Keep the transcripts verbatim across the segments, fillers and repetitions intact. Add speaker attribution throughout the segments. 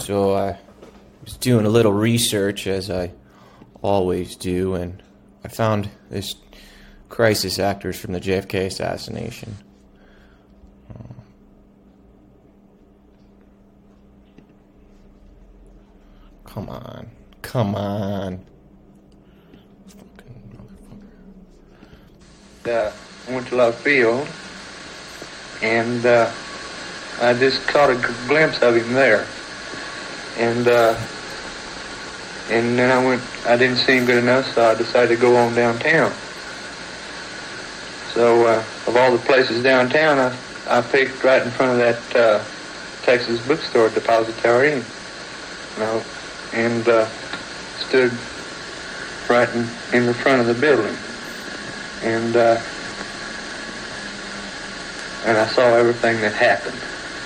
Speaker 1: So I was doing a little research, as I always do, and I found this crisis actors from the J F K assassination. Uh, come on. Come on.
Speaker 2: Uh, I went to Love Field, and uh, I just caught a g- glimpse of him there. And uh, and then I went, I didn't see him good enough, so I decided to go on downtown. So uh, of all the places downtown, I, I picked right in front of that uh, Texas bookstore depository, and, you know, and uh, stood right in, in the front of the building. And uh, and I saw everything that happened.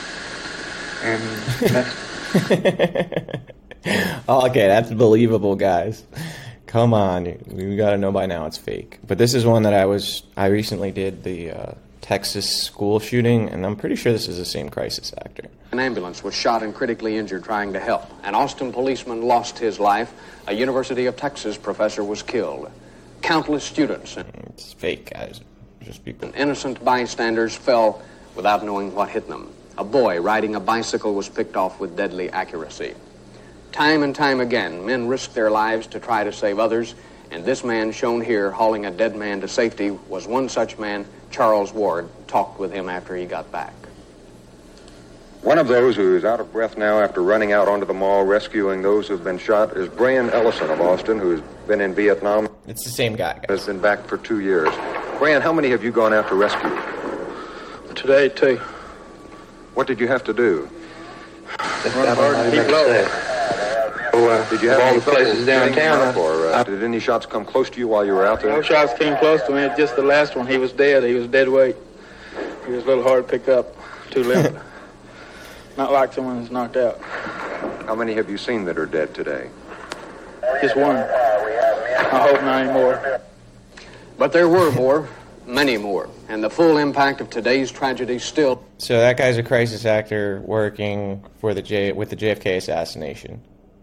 Speaker 2: And that's...
Speaker 1: Okay, that's believable, guys. Come on, we gotta know by now it's fake. But this is one that I was, I recently did the uh, Texas school shooting, and I'm pretty sure this is the same crisis actor.
Speaker 3: An ambulance was shot and critically injured trying to help. An Austin policeman lost his life. A University of Texas professor was killed. Countless students.
Speaker 1: It's fake, guys. Just people.
Speaker 3: Innocent bystanders fell without knowing what hit them. A boy riding a bicycle was picked off with deadly accuracy. Time and time again, men risked their lives to try to save others, and this man shown here hauling a dead man to safety was one such man. Charles Ward talked with him after he got back.
Speaker 4: One of those who is out of breath now after running out onto the mall rescuing those who've been shot is Brian Ellison of Austin, who's been in Vietnam.
Speaker 1: It's the same guy, guys.
Speaker 4: Has been back for two years. Brian, how many have you gone out to rescue?
Speaker 2: Today, too.
Speaker 4: What did you have to do?
Speaker 2: Run hard and keep low. So, uh,
Speaker 4: did you have
Speaker 2: all
Speaker 4: any
Speaker 2: the places downtown?
Speaker 4: Up, or uh, did any shots come close to you while you were out there?
Speaker 2: No shots came close to me. Just the last one. He was dead. He was dead weight. He was a little hard to pick up. Too limp. Not like someone who's knocked out.
Speaker 4: How many have you seen that are dead today?
Speaker 2: Just one. I hope not anymore.
Speaker 3: But there were more, many more, and the full impact of today's tragedy still...
Speaker 1: So that guy's a crisis actor working for the J with the J F K assassination.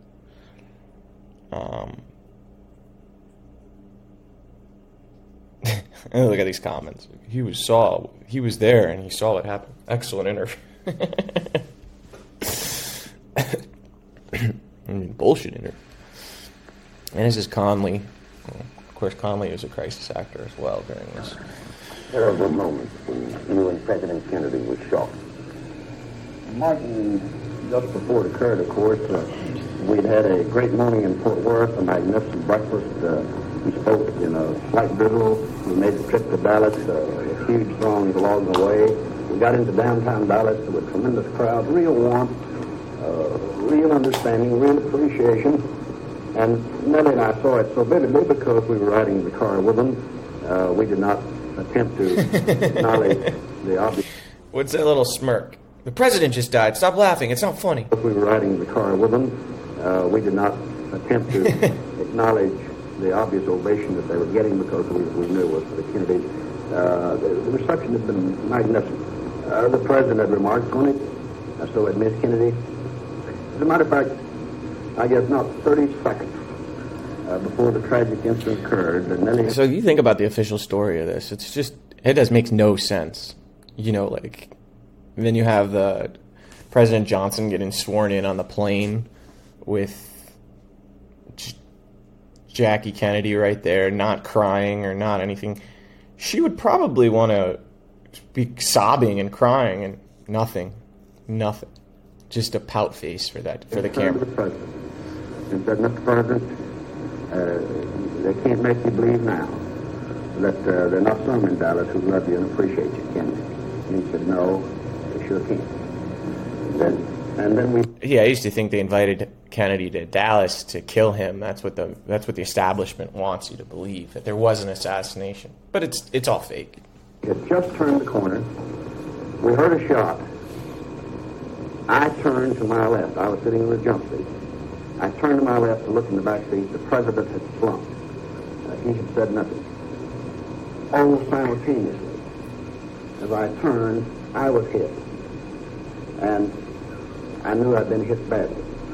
Speaker 1: Um, and look at these comments. He was saw he was there and he saw what happened. Excellent interview. I mean, bullshit interview. And this is Conley. Well, of course, Conley was a crisis actor as well during this.
Speaker 5: Terrible moment when you and President Kennedy was shot. Martin, just before it occurred, of course, uh, we'd had a great morning in Fort Worth, a magnificent breakfast. Uh, we spoke in a slight drizzle. We made the trip to Dallas, uh, huge throngs along the way. We got into downtown Dallas with a tremendous crowd, real warmth, uh, real understanding, real appreciation. And Nellie and I saw it so vividly because we were riding in the car with them. Uh, we did not attempt to acknowledge the obvious.
Speaker 1: What's that little smirk? The president just died. Stop laughing. It's not funny.
Speaker 5: We were riding in the car with them. Uh, we did not attempt to acknowledge the obvious ovation that they were getting because we, we knew it was for the Kennedys. Uh, the, the reception had been magnificent. Uh, the president had remarked on it. Uh, so had Miss Kennedy. As a matter of fact, I guess not thirty seconds uh, before the tragic incident occurred. And then
Speaker 1: so you think about the official story of this. It's just, it just makes no sense. You know, like, and then you have the President Johnson getting sworn in on the plane with J- Jackie Kennedy right there, not crying or not anything. She would probably want to be sobbing and crying and nothing, nothing. Just a pout face for that, for the camera.
Speaker 5: The president and said, Mister President, uh, they can't make you believe now that uh, there are not some in Dallas who love you and appreciate you, can they? And he said, no, they sure can't. And then, and then we...
Speaker 1: Yeah, I used to think they invited Kennedy to Dallas to kill him. That's what the that's what the establishment wants you to believe, that there was an assassination. But it's it's all fake.
Speaker 5: He had just turned the corner. We heard a shot. I turned to my left. I was sitting in the jump seat. I turned to my left to look in the back seat. The president had slumped. Uh, he had said nothing. Almost simultaneously, as I turned, I was hit. And I knew I'd been hit badly.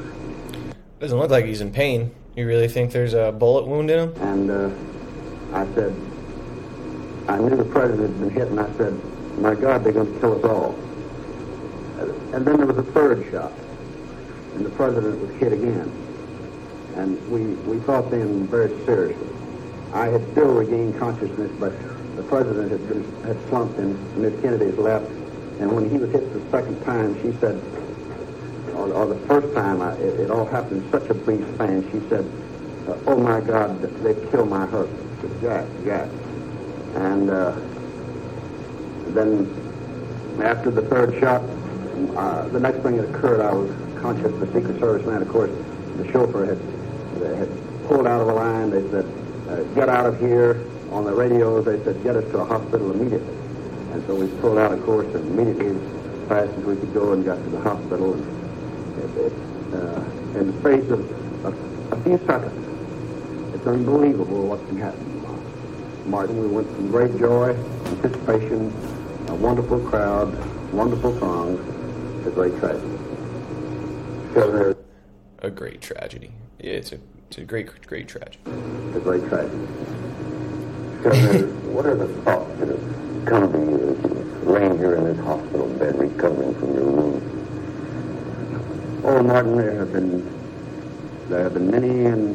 Speaker 1: Doesn't look like he's in pain. You really think there's a bullet wound in him?
Speaker 5: And uh, I said, I knew the president had been hit, and I said, my God, they're going to kill us all. And then there was a third shot, and the president was hit again. And we, we thought then very seriously. I had still regained consciousness, but the president had been, had slumped in Miss Kennedy's lap. And when he was hit the second time, she said, or, or the first time, I, it, it all happened in such a brief span, she said, uh, oh my God, they've killed my husband. I said, Jack, Jack. And uh, then after the third shot, uh, the next thing that occurred, I was conscious. The Secret Service man, of course, the chauffeur had, had pulled out of the line. They said, uh, get out of here. On the radio, they said, get us to a hospital immediately. And so we pulled out, of course, and immediately, as fast as we could go, and got to the hospital. And it, it, uh, in the space of a, a few seconds, it's unbelievable what can happen. Martin, we went from great joy, anticipation, a wonderful crowd, wonderful songs, to great tragedy. So
Speaker 1: a great tragedy. Yeah, it's a it's a great great tragedy.
Speaker 5: A great tragedy. So what are the thoughts that have come to you as you laying here in this hospital bed recovering from your wound? Oh, Martin, there have been there have been many and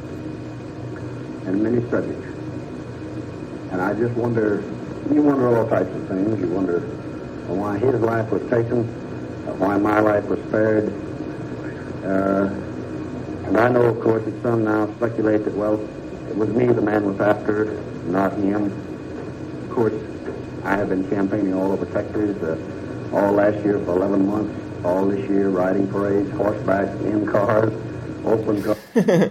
Speaker 5: and many subjects. And I just wonder, you wonder all types of things. You wonder why his life was taken, why my life was spared. Uh, and I know, of course, that some now speculate that, well, it was me the man was after, not him. Of course, I have been campaigning all over Texas, uh, all last year for eleven months, all this year riding parades, horseback, in cars, open cars.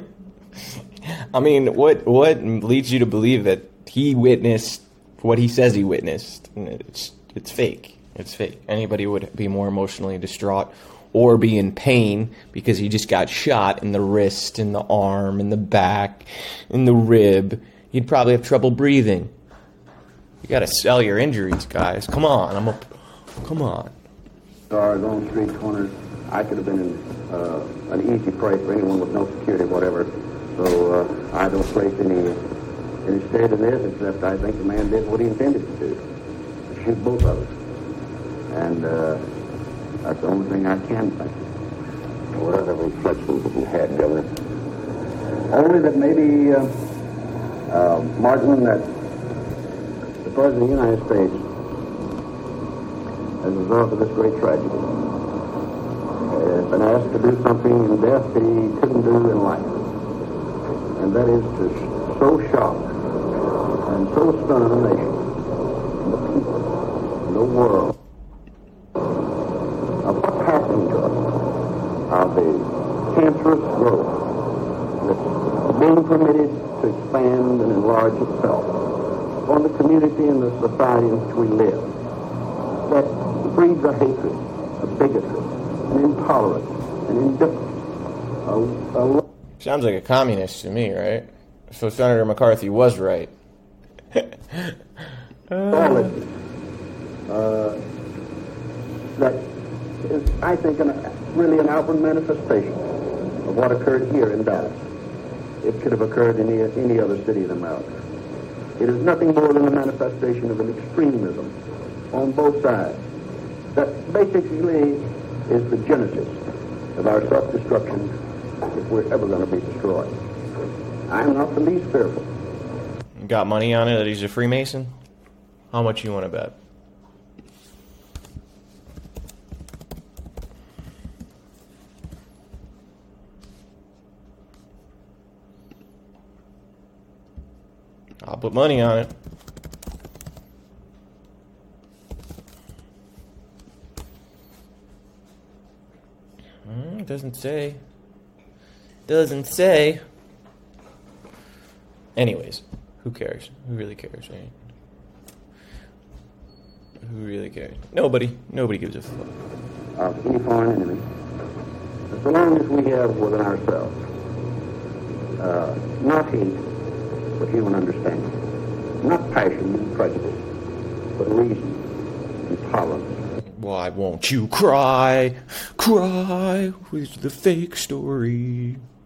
Speaker 1: I mean, what what leads you to believe that he witnessed what he says he witnessed? It's it's fake. It's fake. Anybody would be more emotionally distraught or be in pain because he just got shot in the wrist, in the arm, in the back, in the rib. He'd probably have trouble breathing. You got to sell your injuries, guys. Come on, I'm a. Come on.
Speaker 5: Cars on street corners. I could have been in, uh, an easy prey for anyone with no security, whatever. So uh, I don't place any any stake in this, except I think the man did what he intended to do: to shoot both of us. And uh, that's the only thing I can think. What other reflections have you had, Governor? Only that maybe, uh, uh, Martin, that the President of the United States, as a result of this great tragedy, has been asked to do something in death that he couldn't do in life. And that is to so shock and so stun a nation, and the people, and the world, of what's happening to us, of the cancerous growth that's being permitted to expand and enlarge itself on the community and the society in which we live, that breeds a hatred, a bigotry, an intolerance, an indifference, a, a
Speaker 1: Sounds like a communist to me, right? So Senator McCarthy was right.
Speaker 5: lawlessness. Uh, that is, I think, an, really an outward manifestation of what occurred here in Dallas. It could have occurred in any, any other city in America. It is nothing more than a manifestation of an extremism on both sides that basically is the genesis of our self-destruction if we're ever going to be destroyed. I'm not the least fearful.
Speaker 1: You got money on it that he's a Freemason? How much you want to bet? I'll put money on it. Mm, doesn't say. Doesn't say. Anyways, who cares? Who really cares, right? Who really cares? Nobody. Nobody gives a fuck.
Speaker 5: Of any foreign enemy, so long as we have within ourselves uh, not hate, but human understanding, not passion and prejudice, but reason and tolerance.
Speaker 1: Why won't you cry? Cry with the fake story.